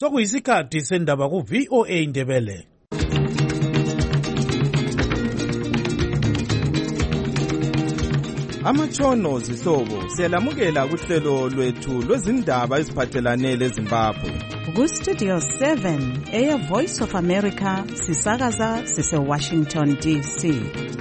Sokuyisikhathi sendaba ku VOA Indebele. Amatshono zihlobo siyalamukela kuhlelo lwethu lwezindaba eziphathelane leZimbabwe. Ku Studio 7 Air Voice of America sisakaza sise Washington DC.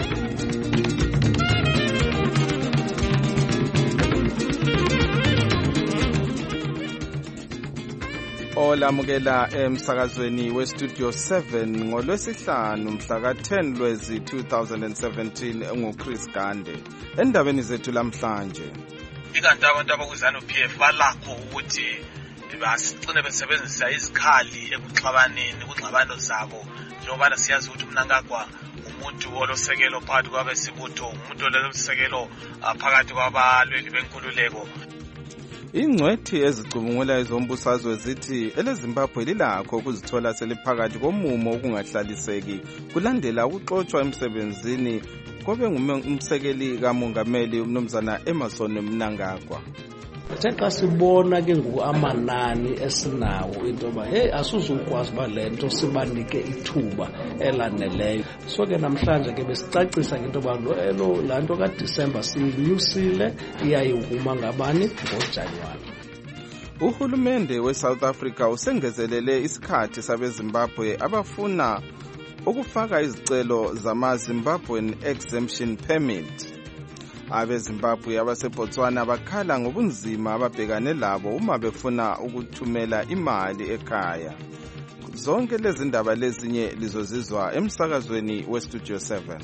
Olamukela emsakazweni we Studio 7 ngolwesihlanu mhla ka-10 Lwezi 2017 nguChris Gande. Endabeni zethu lamhlanje, ikanti abantu abakuzanu-PF balakho ukuthi basicine besebenzisa izikhali ekuxabaneni kungxabano zabo, njengoba siyazi ukuthi uMnangagwa umuntu olosekelo phakathi kwabesibutho, umuntu olosekelo phakathi kwabalweli benkululeko. ingcwethi ezicubungula ezombusazwe zithi eleZimbabwe lilakho ukuzithola seliphakathi komumo okungahlaliseki kulandela ukuxotshwa emsebenzini kobe ngumsekeli kamongameli umnumzana Emmerson Mnangagwa. Xa sibona ke ngoku amanani esinawo into yoba asuzukwazi uba le nto sibanike ithuba elaneleyo. So ke namhlanje ke besicacisa ke into yoba laa nto kaDisemba siyinyusile iyayikuma ngabani ngoJanuwari. Uhulumende weSouth Africa usengezelele isikhathi sabeZimbabwe abafuna ukufaka izicelo zama-Zimbabwean Exemption Permit. AbeZimbabwe abaseBotswana bakhala ngobunzima ababhekane labo uma befuna ukuthumela imali ekhaya. Zonke lezi ndaba lezinye lizozizwa emsakazweni weStudio 7.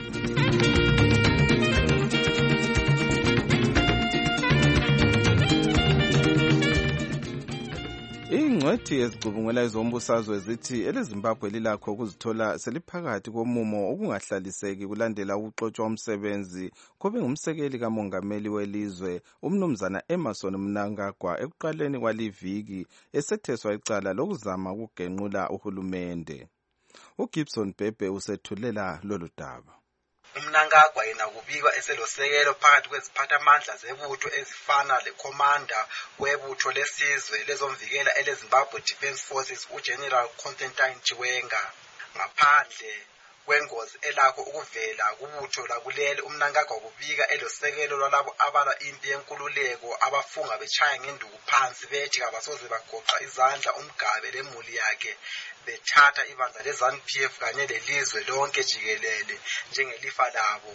Ingcwethi ezicubungula ezombusazwe zithi eleZimbabwe lilakho ukuzithola seliphakathi komumo okungahlaliseki kulandela ukuxotshwa umsebenzi kobe ngumsekeli kamongameli welizwe umnumzana Emmerson Mnangagwa ekuqaleni kwaliviki esetheswa icala lokuzama ukugenqula uhulumende. uGibson Bhebhe usethulela lolu daba. uMnangagwa yena kubikwa eselosekelo phakathi kweziphathamandla zebutho ezifana leCommander webutho lesizwe lezomvikela eleZimbabwe Defence Forces uGeneral Constantine Chiwenga. Ngaphandle kwengozi elakho ukuvela kubutho lakuleli, uMnangagwa kubika elosekelo lwalabo abala impi yenkululeko abafunga bechaya ngenduku phansi bethi abasoze bagoqa izandla umgabe lemuli yakhe bethatha ibandla leZANU-PF kanye lelizwe lonke jikelele njengelifa labo.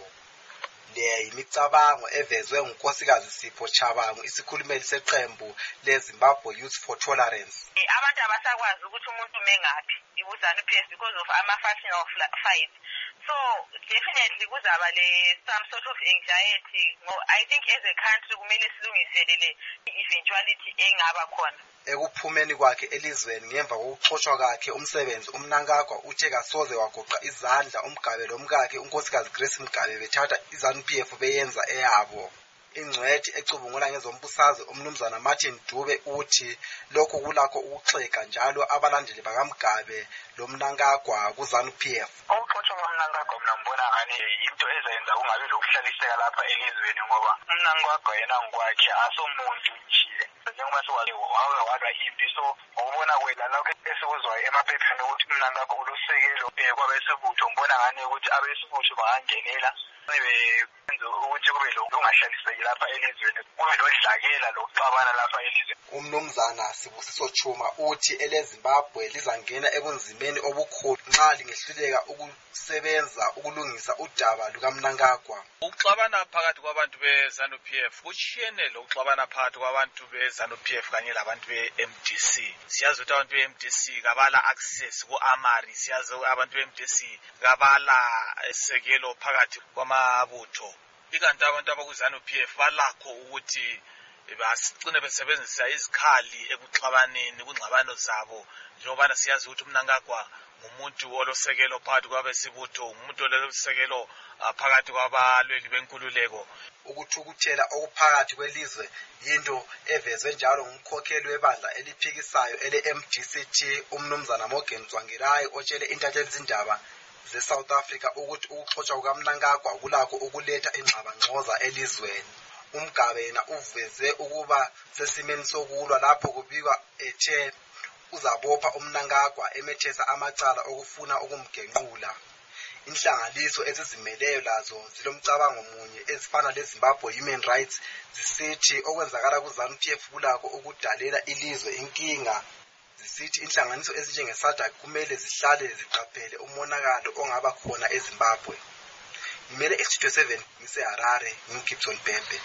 Le imicabango evezwe ngunkosikazi Sipho Chabangu, isikhulumeli seqembu leZimbabwe Youth for Tolerance. Abantu abasakwazi ukuthi umuntu mengaphi ibuZANU-PF because of ama-factional fight. So definitely kuzaba some sort of anxiety. I think as a country kumele silungiselele eventuality engaba khona. Ekuphumeni kwakhe elizweni ngemva kokuxotshwa kwakhe umsebenzi, uMnangagwa uthe kasoze wagoqa izandla umgabe lomkakhe unkosikazi Grace Mgabe bethatha iZANU-PF beyenza eyabo. Ingcwethi ecubungula ngezombusazwe umnumzana Martin Dube uthi lokho kulakho ukuxeka njalo abalandeli bakaMgabe lo Mnangagwa kuZANU-PF. Ukuxotshwa kwaMnangagwa mina ngibona ngani into ezenza kungabi lokuhlaliseka lapha elizweni, ngoba uMnangagwa yena ngokwakhe asomuntu nje njengoba walwa impi. So ngokubona kwena lokho esikuzwayo emaphepheni ukuthi uMnangagwa ulosekelo kwabesibutho, ngibona ngani ukuthi abesibutho bangangenela benze ukuthi kube lokungahlaliseki lapha elizweni, kube lodlakela lokuxabana lapha elizweni. Umnumzana Sibusiso Chuma uthi eleZimbabwe lizangena ebunzimeni obukhulu nxa lingehluleka ukusebenza ukulungisa udaba lukaMnangagwa. Ukuxabana phakathi kwabantu beZANU-PF kushiyene lokuxabana phakathi kwabantu beZANU-PF kanye labantu be-MDC. Siyazi ukuthi abantu be-MDC kabala access ku-Amari, siyazi abantu be-MDC kabala isekelo phakathi kwamabutho. Ikanti abantu abakuzanu-PF balakho ukuthi basicine besebenzisa izikhali ekuxabaneni kungxabano zabo, njengoba siyazi ukuthi uMnangagwa umuntu olosekelo phakathi kwabesibutho, umuntu olosekelo phakathi kwabalweli benkululeko. Ukuthukuthela okuphakathi kwelizwe yinto evezwe njalo ngumkhokheli webandla eliphikisayo ele-MDCT umnumzana Morgan Tsvangirai otshele intathelizindaba ze-South Africa ukuthi ukuxotshwa kukaMnangagwa kulakho ukuletha ingxabangxoza elizweni. Umgabe yena uveze ukuba sesimeni sokulwa lapho kubikwa ethe uzabopha uMnangagwa emethesa amacala okufuna ukumgenqula. Inhlanganiso ezizimeleyo lazo zilomcabango munye ezifana leZimbabwe Human Rights zisithi okwenzakala kuZANU-PF kulakho ukudalela ilizwe inkinga. Zisithi inhlanganiso ezinjengeSADC kumele zihlale ziqaphele umonakalo ongaba khona eZimbabwe. Ngimele Studio 7 ngiseHarare, ngingibson Bhembe.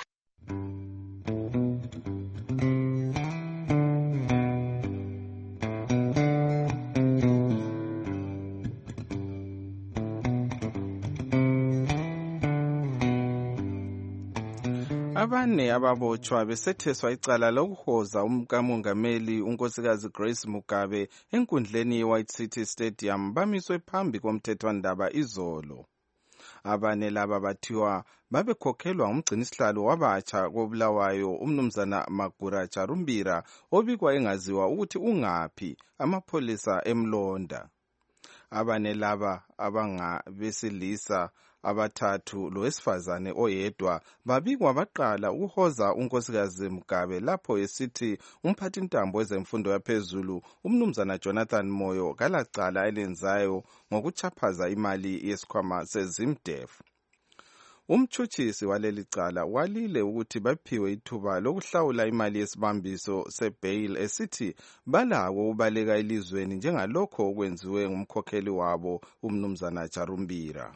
Abane ababotshwa besetheswa icala lokuhoza umkamongameli unkosikazi Grace Mugabe enkundleni yeWhite City Stadium bamiswe phambi komthethwandaba izolo. Abane laba bathiwa babekhokhelwa ngumgcinisihlalo wabatsha koBulawayo umnumzana Magura Charumbira obikwa engaziwa ukuthi ungaphi amapholisa emlonda. Abane laba abangabesilisa abathathu lowesifazane oyedwa babikwa baqala ukuhoza unkosikazi Mugabe lapho esithi umphathintambo wezemfundo yaphezulu umnumzana Jonathan Moyo kalacala elenzayo ngokuchaphaza imali yesikhwama seZimDef. Umtshutshisi waleli cala walile ukuthi baphiwe ithuba lokuhlawula imali yesibambiso sebail esithi balako ubaleka elizweni njengalokho okwenziwe ngumkhokheli wabo umnumzana Charumbira.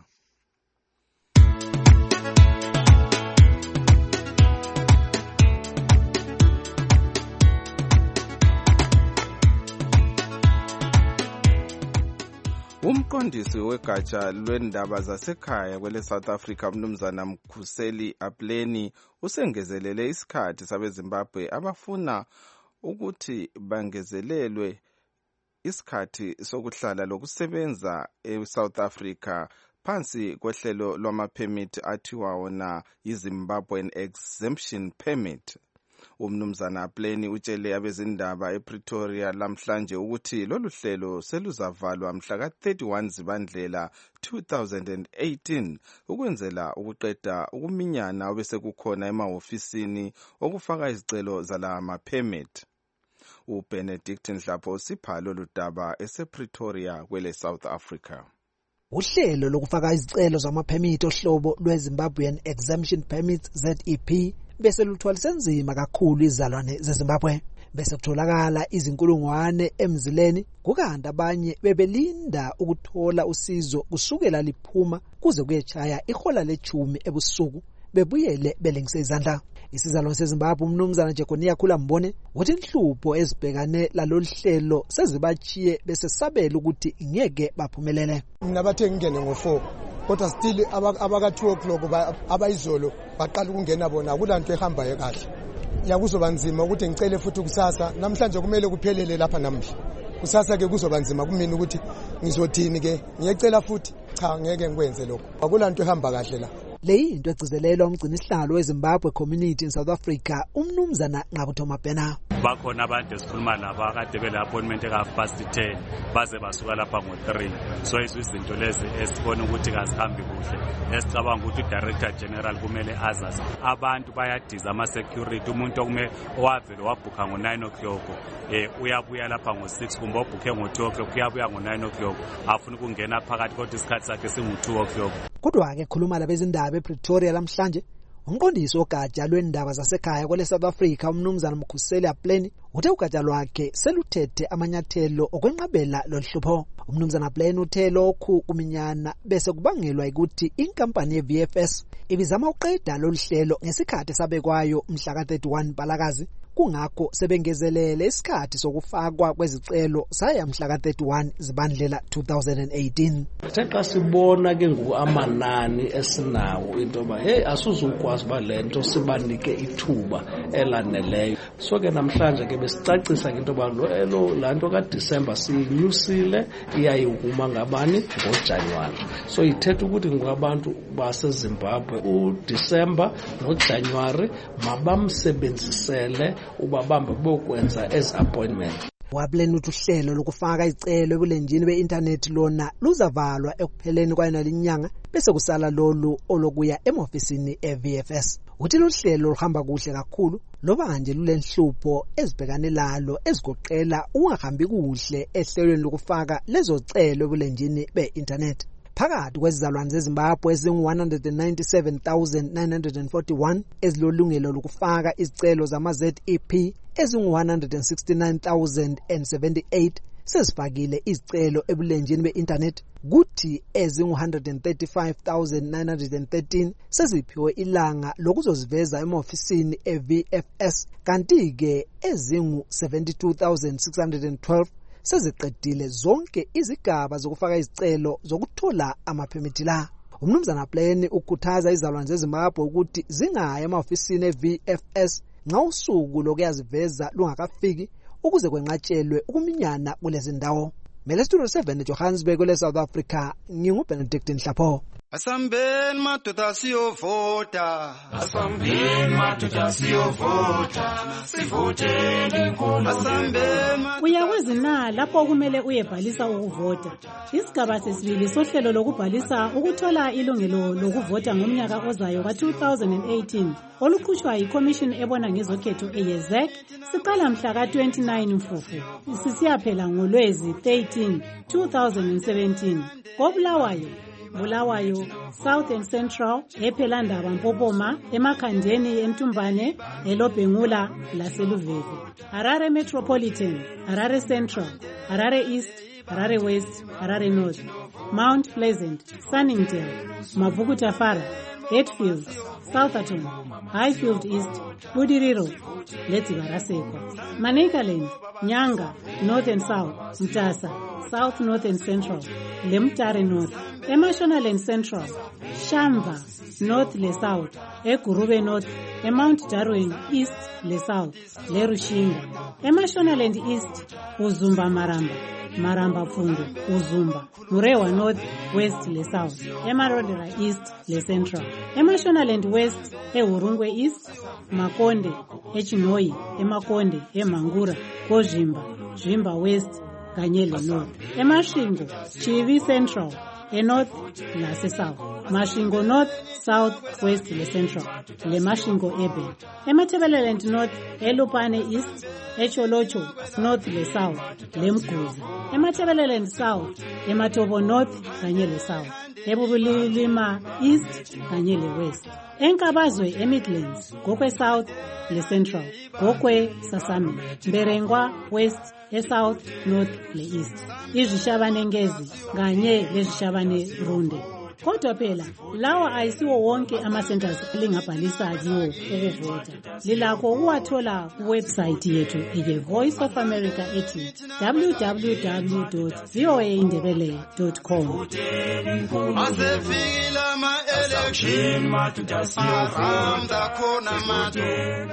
Umqondisi wegatsha lwendaba zasekhaya kwele South Africa umnumzana Mkhuseli Apleni usengezelele isikhathi sabeZimbabwe abafuna ukuthi bangezelelwe isikhathi sokuhlala lokusebenza eSouth Africa phansi kohlelo lwamaphemithi athiwa wona yiZimbabwean Exemption Permit. Umnumzana Apleni utshele abezindaba ePretoria lamhlanje ukuthi lolu hlelo seluzavalwa mhla ka-31 Zibandlela 2018 ukwenzela ukuqeda ukuminyana obesekukhona emahofisini okufaka izicelo zala maphemithi. uBenedict Nhlapho sipha lolu daba esePretoria kwele South Africa. Uhlelo lokufaka izicelo zamaphemithi ohlobo lweZimbabwean Exemption Permit ZEP bese luthwalise nzima kakhulu izalwane zeZimbabwe. Bese kutholakala izinkulungwane emzileni kukanti abanye bebelinda ukuthola usizo kusukela liphuma kuze kuyechaya ihola le10 ebusuku bebuyele belengise izandla. Isizalwane seZimbabwe umnumzana Jekonia Khulambone uthi inhlupho ezibhekane lalolu hlelo sezibachiye bese sabela ukuthi ngeke baphumelele. Mina bathe ngene ngo4 kodwa still abaka 2 o'clock abayizolo baqala ukungena bona kulanto ehamba ekahle. Yakuzoba nzima ukuthi ngicele futhi kusasa namhlanje kumele kuphelele lapha namhla. Kusasa ke kuzoba nzima kumina ukuthi ngizothini ke ngiyecela futhi cha ngeke ngikwenze lokho. Akulanto ehamba kahle la. Leyi into egcizelelwa umgcinisihlalo weZimbabwe Community in South Africa umnumzana Nqabuthoma Bhena. Bakhona abantu esikhuluma nabo akade bele appointment eka10 baze basuka lapha ngo3. So izinto lezi esibona ukuthi kazihambi kuhle. Esicabanga ukuthi uDirector General kumele azazi. Abantu bayadiza ama security umuntu okume owavele wabhuka ngo9 o'clock uyabuya lapha ngo6 kumbe obhuke ngo2 o'clock uyabuya ngo9 o'clock afuna ukungena phakathi kodwa isikhathi sakhe singu2 o'clock. Kodwa ke khuluma labezindaba ePretoria lamhlanje umqondisi ogatsha lwendaba zasekhaya kwele South Africa umnumzana Mkhuseli Apleni uthe ugatsha lwakhe seluthethe amanyathelo okwenqabela loluhlupho. Umnumzana Apleni uthe lokhu kuminyana bese kubangelwa ukuthi inkampani yeVFS ibizama uqeda loluhlelo ngesikhathi sabekwayo mhla ka31 Mbalakazi kungakho sebengezelele isikhathi sokufakwa kwezicelo saya mhla ka31 Zibandlela 2018. Xa sibona ke ngokuamanani esinawo into ba asuzukwazi balento sibanike ithuba elaneleyo. So ke namhlanje ke besicacisa into ba lanto kaDecember siyinyusile iyayikuma ngabani ngoJanuary. So ithetha ukuthi ngabantu baseZimbabwe uDecember noJanuary mabamsebenzisele ubabamba bokwenza as appointment. Wapleni uthi uhlelo lokufaka izicelo ebulenjini beinternet lona luzavalwa ekupheleni kwayona linyanga bese kusala lolu olokuya emofisini eVFS. Uthi lo hlelo luhamba kuhle kakhulu loba kanje lulenhlupho ezibhekane lalo ezigoqela ungahambi kuhle ehlelweni lokufaka lezo celo ebulenjini be-internet. Phakathi kwezizalwane zeZimbabwe ezingu-197,941 ezilolungelo lokufaka izicelo zama-ZEP ezingu-169,078 sezifakile izicelo ebulenjini be-internet, kuthi ezingu-135,913 seziphiwe ilanga lokuzoziveza ema-ofisini e-VFS, kanti-ke ezingu-72,612 seziqedile zonke izigaba zokufaka izicelo zokuthola amaphemithi la. Umnumzana Pleni ukukhuthaza izalwane zeZimbabwe ukuthi zingaya ema-ofisini e-VFS nxa usuku lokuyaziveza lungakafiki ukuze kwenqatshelwe ukuminyana kulezi ndawo. Mele Studio 7 eJohannesburg kule South Africa, nginguBenedict Nhlapho. Asambeni madoda siyovota, asambeni madoda siyovota, sivoteni inkulu. Asambeni uyakwazi na lapho kumele uyebhalisa ukuvota. Isigaba sesibili sohlelo lokubhalisa ukuthola ilungelo lokuvota ngomnyaka ozayo ka-2018 olukhutshwa yiCommission ebona ngezokhetho eYezek siqala mhla ka-29 Mfufu sisiyaphela ngoLwezi 13, 2017 koBulawayo, Bulawayo, South and Central, ePhelandaba Mpopoma, eMakhandeni eMtumbane, eLobhengula laseLuveve. Harare Metropolitan, Harare Central, Harare East, Harare West, Harare North, Mount Pleasant, Sunningdale, Mavukutafara, Hatfield, Southerton, Highfield East, Budiriro, Letsivarasekwa, Manicaland, Nyanga, North and South, Mtasa, South North and Central, Lemtare North, Emashonaland Central, Shamba, North le South, Egurube North, Mount Darwin East le South, Lerushinga, Emashonaland East, Uzumba Maramba, Maramba Fundu, Uzumba, Murewa North, West le South, Emarodera East le Central, Emashonaland West, Urungwe East, Makonde, Echinoi, Emakonde, Emangura, Kozhimba, Zvimba West, Kanyele North, Emashingo, Chivi Central, North lase South, Mashingo North, South, West le Central, le Mashingo Ebe, Emathebeleland North, Elupane East, Echolocho North le South, Lemguzi, Emathebeleland South, Ematobo North, Kanyele South, Ebubulilima East, Kanyele West, Enkabazwe eMidlands, Gokwe South le Central, Gokwe Sasami, Mberengwa West, South, North le East, izishabane ngezi kanye lezishabane runde. Kodwa phela lawa ayisiwo wonke ama-centers elingabhalisa kiwo ukuvota. Lilakho ukuwathola kuwebsite yethu ye-Voice of America ethi www.voaindebele.com. asefikile ama-election madoda siyovota khona madoda.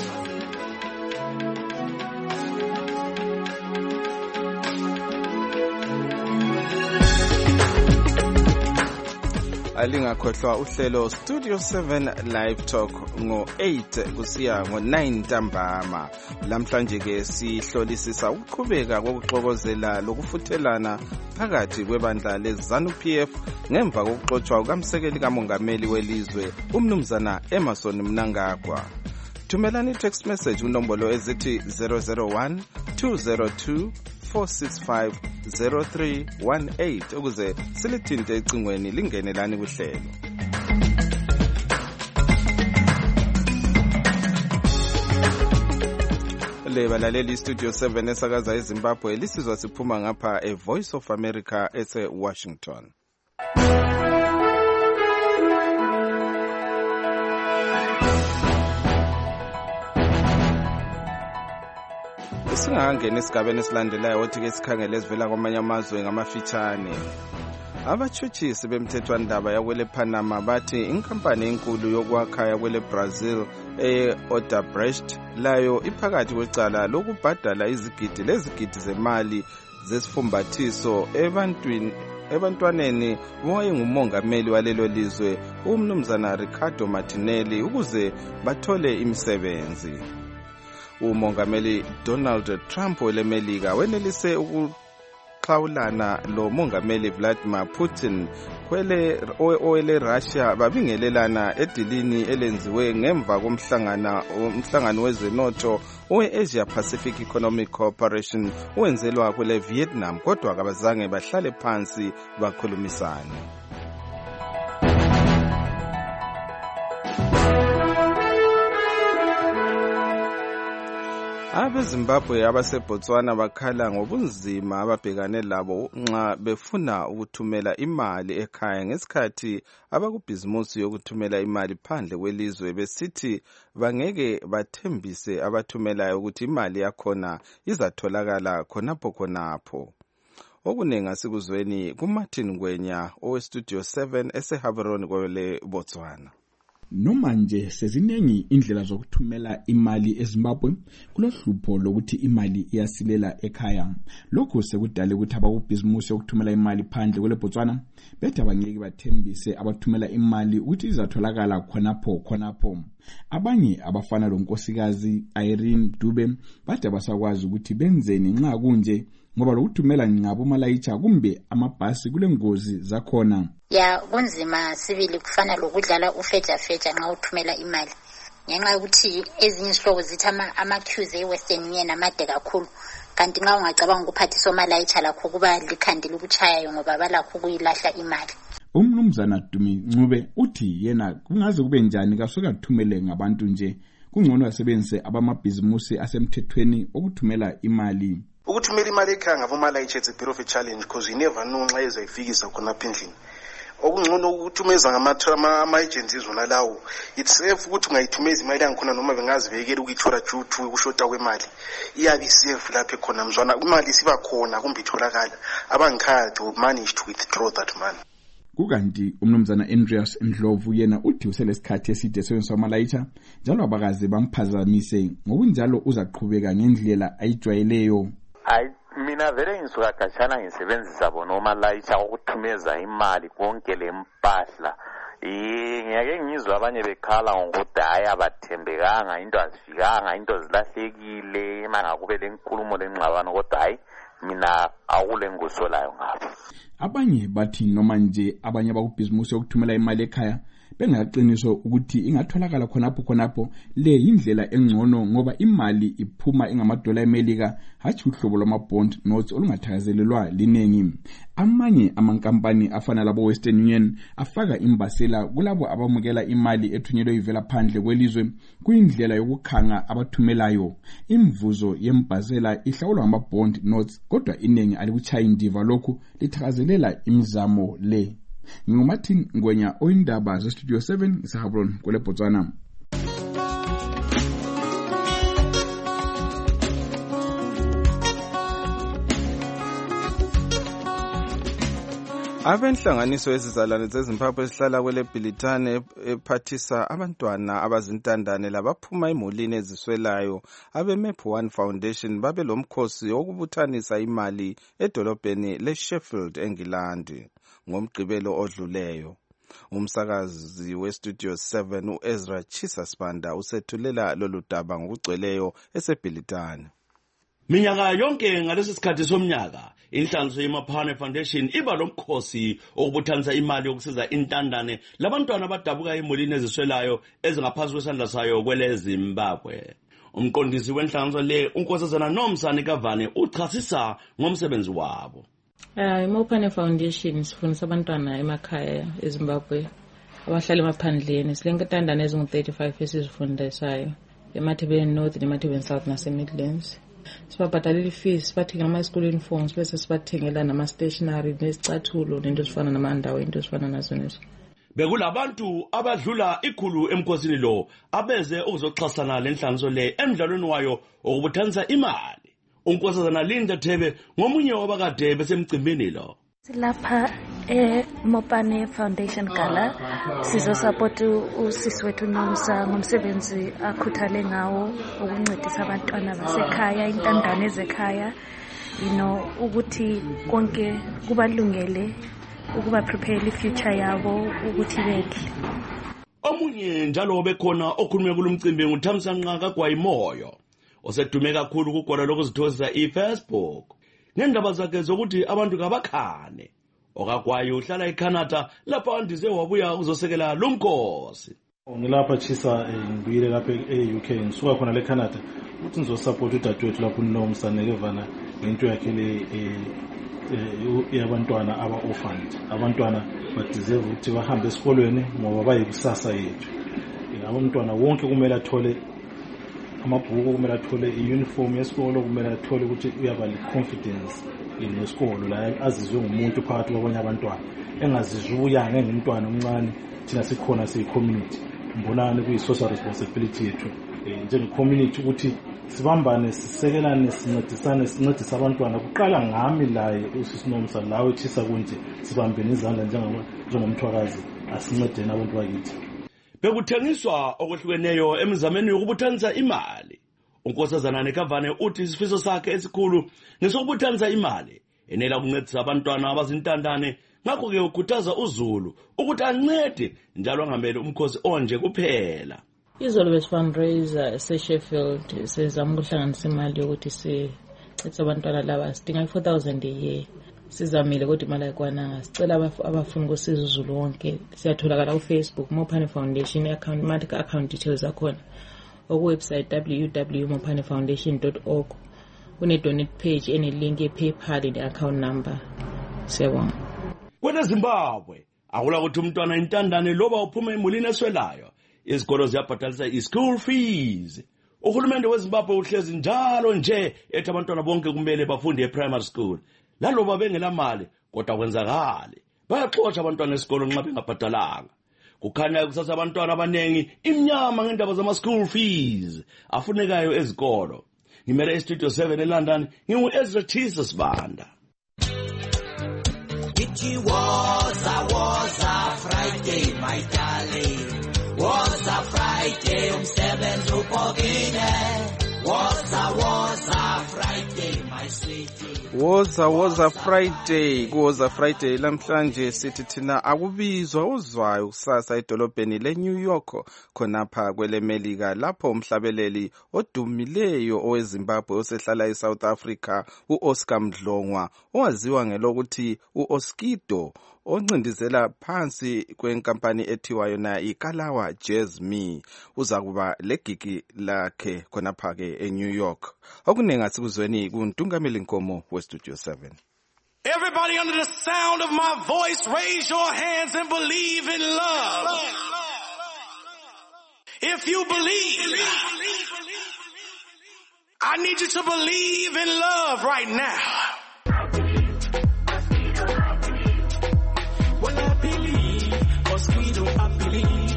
alingakhohlwa uhlelo Studio 7 Live Talk ngo-8 kusiya ngo-9 ntambama. Lamhlanje ke sihlolisisa ukuqhubeka kokuxokozela lokufuthelana phakathi kwebandla leZANU-PF ngemva kokuxotshwa kukamsekeli kamongameli welizwe umnumzana Emmerson Mnangagwa. Thumelani text message unombolo ezithi 001 202 4650318 ukuze silithinte ecingweni lingenelani kuhlelo. Lebalaleli Studio 7 esakaza eZimbabwe lisizwa siphuma ngapha eVoice of America ese-Washington. Singangena esigabeni esilandelayo othi ke sikhangele ezivela kwamanye amazwe ngamafitshane. Abatshutshisi bemthethwandaba yakwele Panama bathi inkampani enkulu yokwakha yakwele Brazil Odebrecht layo iphakathi kwecala lokubhadala izigidi lezigidi zemali zesifumbathiso ebantwaneni owayengumongameli walelo lizwe umnumzana Ricardo Martinelli ukuze bathole imisebenzi. Umongameli Donald Trump welemelika wenelise ukuxhawulana lo mongameli Vladimir Putin owele Russia babingelelana edilini elenziwe ngemva komhlangano wezenotho owe-Asia Pacific Economic Cooperation owenzelwa kwele Vietnam, kodwa kabazange bahlale phansi bakhulumisane. AbeZimbabwe abaseBotswana bakhala ngobunzima ababhekane labo nxa befuna ukuthumela imali ekhaya ngesikhathi abakubhizimusi yokuthumela imali phandle kwelizwe besithi bangeke bathembise abathumelayo ukuthi imali yakhona izatholakala khonapho. Okunengi asikuzweni kuMartin Ngwenya oweStudio 7 eseHaberoni kwele Botswana. Noma nje sezinengi indlela zokuthumela imali eZimbabwe, kulohlupho lokuthi imali iyasilela ekhaya. Lokho sekudala ukuthi abakubhizimusi yokuthumela imali phandle kwele Botswana bethu abangeke bathembise abathumela imali ukuthi izatholakala khonapho. Abanye abafana lonkosikazi Irene Dube bathi abasakwazi ukuthi benzeni nxa kunje ngoba lokuthumela ngabo malayicha kumbe amabhasi kulengozi zakhona. Ya kunzima sibili kufana lokudlala ufeja nxa uthumela imali. Ngenxa ukuthi ezinye isihlobo zithi ama-queues e-Western Union amade kakhulu. Kanti nxa ungacabanga ukuphathisa omalayicha lakho kuba likhandi lokuchayayo ngoba balakho ukuyilahla imali. Umnumzana Dumi Ncube uthi yena kungaze kube njani kasuka kuthumele ngabantu nje. Kungcono asebenzise abamabhizimusi asemthethweni ukuthumela imali. Ukuthumela imali ekhaya ngabomalayicha it's a bit of a challenge because you never know nxa ezayifikisa khona endlini. Okungcono ukuthumeza ama-agencies wona lawo. It's safe ukuthi ungayithumeza imali yangikhona noma bengazibekela ukuyithola due ukushota kwemali. Iyabe safe lapha khona mzwana imali siba khona kumbe itholakala. Abangikhaya to manage to withdraw that money. Kukanti umnumzana Andreas Ndlovu yena uthi uselesikhathi eside sebenzisa amalayicha njalo abakaze bamphazamise ngokunjalo uzaqhubeka ngendlela ayijwayeleyo. Mina vele ngisuka khatshana ngisebenzisa bona omalayicha ukuthumeza imali konke lempahla. Ngiyake ngizwe abanye bekhala ngokuthi hayi abathembekanga, into azifikanga, into zilahlekile, mangakube lenkulumo lengxabano kodwa hayi mina awulengusolayo ngabo. Abanye bathi noma nje abanye abakubhizimusi yokuthumela imali ekhaya bengaqiniso ukuthi ingatholakala khonapho le indlela engcono ngoba imali iphuma engamadola eMelika hathi uhlobo lwama-bond notes olungathakazelelwa linengi. Amanye amankampani afana labo Western Union afaka imbasela kulabo abamukela imali ethunyelwe ivela phandle kwelizwe kuyindlela yokukhanga abathumelayo. Imvuzo yembasela ihlawulwa ngama-bond notes kodwa inengi alikuchaya indiva lokhu lithakazelela imizamo le. NguMartin Ngwenya oyindaba zeStudio 7 eseHaberoni kwele Botswana. Abenhlanganiso yezizalwane zeZimbabwe esihlala kwele Bilitane ephathisa abantwana abazintandane labaphuma emulini eziswelayo abeMap1 Foundation babe lomkhosi wokubuthanisa imali edolobheni leSheffield eNgilandi ngomgqibelo odluleyo. Umsakazi weStudio 7 uEzra Chisasbanda usethulela lolu daba ngokugcweleyo eseBilitane. Minyaka yonke ngalesi sikhathi somnyaka inhlanganiso yeMap1 Foundation iba lomkhosi okubuthanisa imali yokusiza intandane labantwana abadabuka emulini eziswelayo ezingaphansi kwesandla sayo kwele Zimbabwe. Umqondisi wenhlanganiso le uNkosazana Nomsani Kavane uchasisa ngomsebenzi wabo. iMap1 Foundation sifundisa abantwana emakhaya eZimbabwe abahlala emaphandleni. Silenkantandane ezingu-35 esizifundisayo eMathebeni North neMathebeni South naseMidlands. Sibabhadalela fees, sibathenga ama-school uniforms bese sibathengela nama-stationery nezicathulo nento ezifana namandawo into ezifana nazo nezo. Bekulabantu abadlula ikhulu emkhosini lo abeze ukuzoxhasana lenhlanganiso le emdlalweni wayo okubuthanisa imali. uNkosazana Linda Thebe ngomunye wabakade besemcimbini lo. Silapha eMap1 Foundation Gala sizosupport usisi wethu Nomsa ngomsebenzi akhuthale ngawo ukuncedisa abantwana basekhaya intandane ezekhaya ukuthi konke kubalungele ukuba prepare ifuture yabo ukuthi bedle. Omunye njalo bekhona okhulume kulomcimbi nguThamsanqa kaGwayimoyo osedume kakhulu kugwala lokuzithokozisa iFacebook. ngendaba zakhe zokuthi abantu kabakhane. Okakwayo uhlala eCanada lapho andize wabuya uzosekela lo mkhosi. Ngilapha chisa ngibuyile lapha e-UK ngisuka khona le Canada ukuthi ngizosupport udadewethu lapho uNomsa Nekevana ngento yakhe le yabantwana aba-orphaned. Abantwana badeserve ukuthi bahambe esikolweni ngoba bayikusasa yethu. Abantwana wonke kumele athole amabhuku, kumele athole i-uniform yesikolo, kumele athole ukuthi uyaba le-confidence nesikolo la azizwe ngumuntu phakathi kwabanye abantwana, engazizwe uyanga ngumntwana omncane. Thina sikhona siyi-community, mbonani kuyi-social responsibility yethu njenge-community ukuthi sibambane, sisekelane, sincedisane, sincedise abantwana. Kuqala ngami laye uSisinomsa lawe Chisa kunje, sibambene izandla njengomthwakazi, asincedeni abantu bakithi. Bekuthengiswa okwehlukeneyo emizameni yokubuthanisa imali. uNkosazana Nekavane uthi isifiso sakhe esikhulu ngesokubuthanisa imali enela ukuncedisa abantwana abazintandane. Ngakho-ke ukhuthaza uZulu ukuthi ancede njalo angamele umkhosi onje kuphela. Izolo besifundraiser eSheffield sizama ukuhlanganisa imali yokuthi sichithe abantwana laba sidinga 4,000 a year. Sizamile kodwa imali ayikwananga. Sicela abafuna ukusiza uZulu wonke. Siyatholakala kuFacebook Mopane Foundation account, imali ka-account details akhona. Okuwebsite www.mopanefoundation.org. Kune-donate page ene-link ye-PayPal ne-account number. Siyabonga. Kwele Zimbabwe akula ukuthi umntwana intandane loba uphuma emulini eswelayo, izikolo ziyabhadalisa i-school fees. Uhulumende weZimbabwe uhlezi njalo nje ethi abantwana bonke kumele bafunde e-primary school. Laloba bengela mali kodwa kwenzakala bayaxotsha abantwana esikolo nxa bengabhadalanga. Kukhanya kusasa abantwana abanengi imnyama ngendaba zama-school fees afunekayo ezikolo. Ngimele eStudio 7 eLondon ngingu-Ezra Tisa Sibanda. It was a Friday, my darling. Was a Friday, umsebenzi upokile. Was a Friday, my sweetie. Was a Friday lamhlanje sithi thina akubizwa uzwayo kusasa edolobheni leNew York khonapha kwelemelika lapho umhlabeleli odumileyo oweZimbabwe osehlala eSouth Africa uOscar Mdlongwa owaziwa ngelokuthi uOskido oncindizela phansi kwenkampani ethiwa yona iKalawa Jazzme uzakuba legigi lakhe khonapha ke eNew York. Okuningi sikuzweni kuNtungameli Nkomo weStudio 7. Everybody under the sound of my voice, raise your hands and believe in love. If you believe, I need you to believe in love right now. Well, I believe, Oskido, I believe.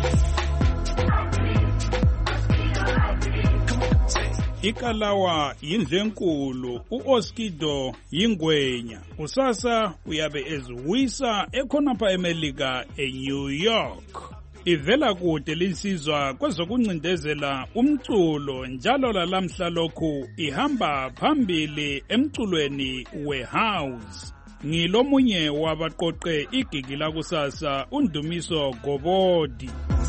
iKalawa yindlenkulu, uOskido yingwenya. Usasa uyabe eziwisa ekhonapha eMelika eNew York. Ivela kude linsizwa kwezokuncindezela umculo njalo lalamhla lokhu ihamba phambili emculweni wehouse. Ngilomunye wabaqoqe igigi lakusasa uNdumiso Gobodi.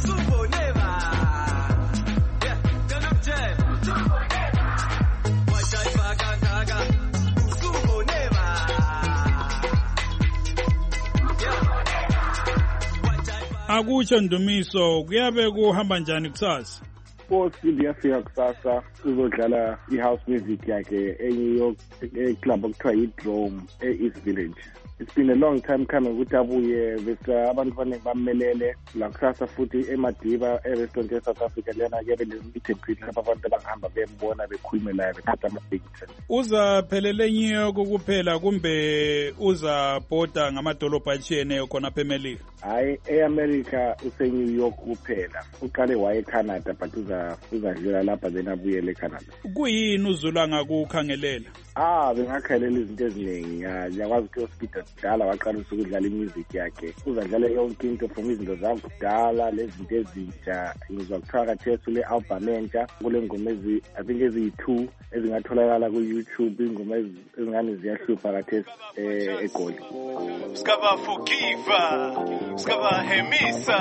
Akutsho Ndumiso, kuyabe kuhamba njani kusasa? Oskido yafika kusasa uzodlala i-house music yakhe eNew York eclub okuthiwa yi-Dome e-East Village. It's been a long time coming ukuthi abuye bese abantu abaningi bamelele la kusasa futhi eMadiba e-restaurant eSouth Africa lena ke benezithi lapha abantu abahamba bembona bekhuluma naye bethatha ama-pictures. Uzaphelele eNew York kuphela kumbe uzabhoda ngamadolobha atshiyeneyo khona eMelika? Hayi, e-America useNew York kuphela. Uqale waye eCanada but uzadlula lapha then abuyele eCanada. Kuyini uZulu angakukhangelela? Bengakhalela izinto eziningi. Ngiyakwazi ukuthi uSkido kudala waqalisa ukudlala imusic yakhe. Uzadlala yonke into from izinto zakudala lezinto ezintsha. Ngizwa kuthiwa kaThesu le-album entsha kule ngoma I think eziyi-2 ezingatholakala ku-YouTube, ingoma ezingane ziyahlupha kaThesu eGoli. Skaba forgiva, skaba hemisa,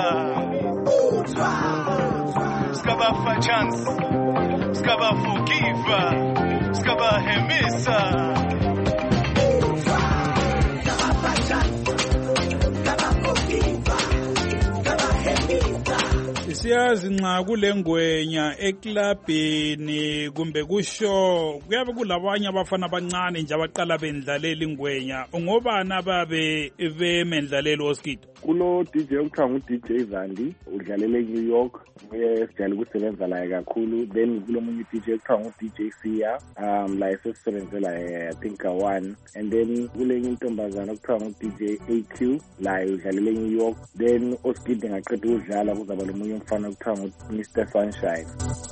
skaba fa chance, skaba forgiva, skaba hemisa. siyazi nxa kulengwenya eklabhini kumbe kusho kuyabe kulabanye abafana abancane nje abaqala bendlalela ingwenya ngobani ababe bemendlaleli Oskito? Kulo DJ okuthiwa ngu-DJ Zandi udlalele eNew York, uye sijayele ukusebenza laye kakhulu. Then kulomunye DJ okuthiwa ngu-DJ Sia, laye sesisebenzela I think one. And then kulenye intombazana okuthiwa ngu-DJ AQ, laye udlalele eNew York. Then Oskito ngaqeda ukudlala kuzaba lomunye umfana okuthiwa ngu-Mr. Sunshine.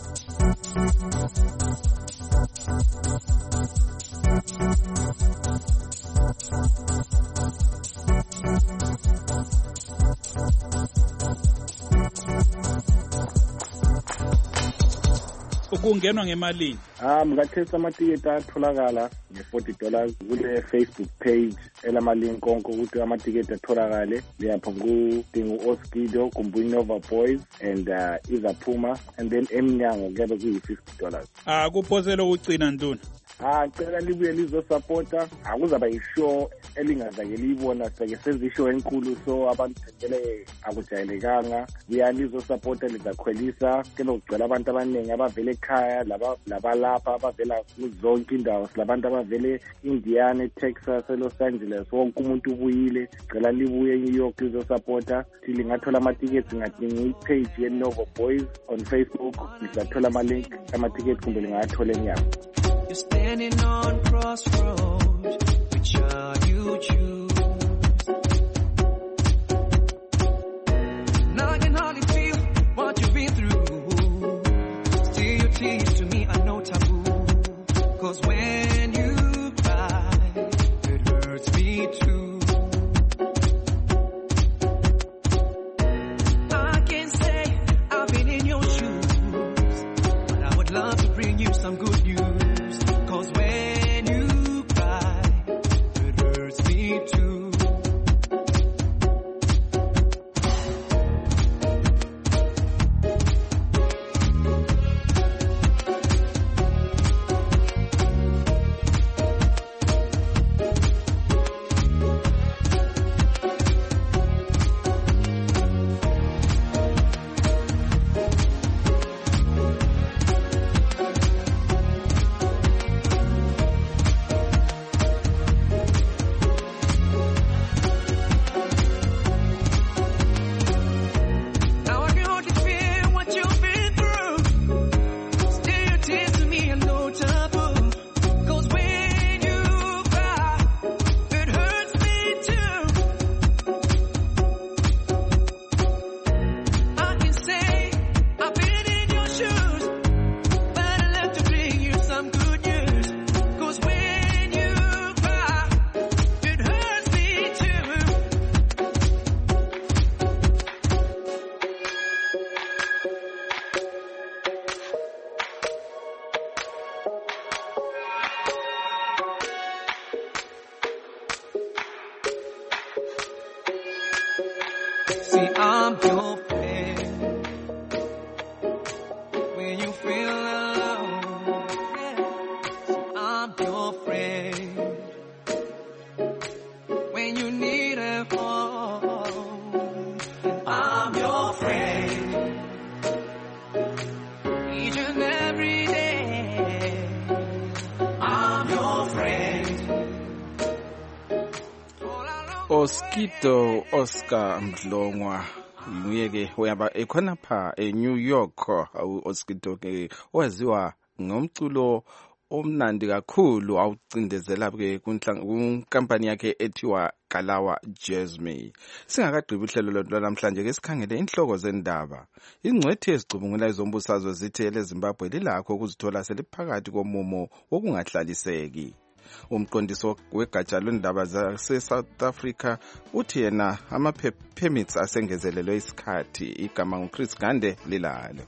Ukungenwa ngemalini? Ngathesa amatiketi atholakala nge$40 kule Facebook page elamalink konke ukuthi amatiketi atholakale. Lapho kudinga Oskito, kumbe Nova Boys and izaphuma, and then emnyango kuyabe kuyi$50. Kuphosela ukucina Ntuna. Cela libuye lizosupporta. Akuzaba yishow elingazake liyibona sake senza ishow enkulu, so abantu vele akujayelekanga. Lizosupporta, lizakhwelisa. Kelo kugcwala abantu abaningi abavele ekhaya, labalapha abavela kuzonke indawo, silabantu abavele Indiana, Texas, Los Angeles, wonke umuntu ubuyile. Cela libuye eNew York lizosupporta. Lingathola amatiketi ngadinga ipage yeNova Boys on Facebook, lizathola amalink amatiketi kumbe lingathola enyawo. You're standing on crossroads, which are you choose? Now I can hardly feel what you've been through. Still your tears to me are no taboo. 'Cause when you cry, it hurts me too. I can't say I've been in your shoes, but I would love to bring you some good news. 'Cause when you cry, it hurts me too. See, I'm your friend when you feel alone. See, I'm your friend when you need a home. I'm your friend each and every day. I'm your friend. Oskito Oscar Mdlongwa nguyeke uyaba ekhonapha eNew York. Oskito ke waziwa ngomculo omnandi kakhulu awucindezela ke kunkampani yakhe ethiwa Kalawa Jazzmay. Singakagqibi uhlelo lwamhlanje ke sikhangele inhloko zendaba. Ingcwethi ezicubungula izombusazwe zithi eleZimbabwe lilakho ukuzithola seliphakathi komumo wokungahlaliseki. Umqondiso wegatsha lwendaba zase-South Africa uthi yena ama-permits asengezelelwe isikhathi. Igama nguChris Gande lilalo.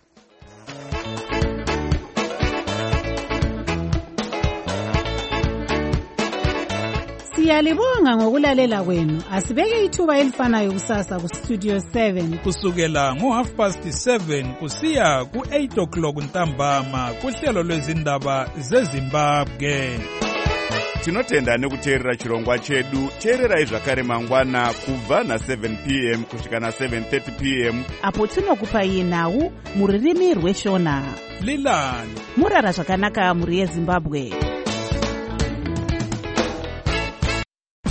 Siyalibonga ngokulalela kwenu. Asibeke ithuba elifanayo kusasa ku Studio 7 kusukela ngo7:30 kusiya ku8 o'clock ntambama kuhlelo lwezindaba zeZimbabwe. tinotenda nekuteerera chirongwa chedu. teererai zvakare mangwana kubva na7 p.m. kusvika na7:30 p.m. apo tinokupai nhau muririmi rweshona. lilani murara zvakanaka muri yezimbabwe.